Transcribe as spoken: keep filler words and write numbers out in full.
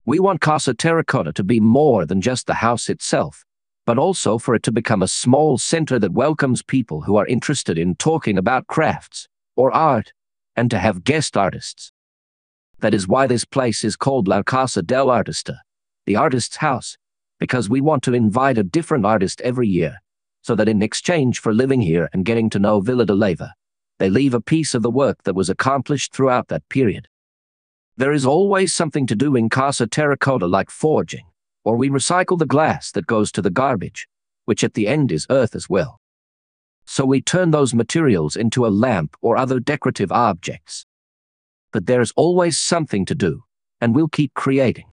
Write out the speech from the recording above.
We want Casa Terracotta to be more than just the house itself, but also for it to become a small center that welcomes people who are interested in talking about crafts or art, and to have guest artists. That is why this place is called La Casa del Artista, the artist's house, because we want to invite a different artist every year, so that in exchange for living here and getting to know Villa de Leyva, they leave a piece of the work that was accomplished throughout that period. There is always something to do in Casa Terracotta, like forging, or we recycle the glass that goes to the garbage, which at the end is earth as well. So we turn those materials into a lamp or other decorative objects. But there's always something to do, and we'll keep creating.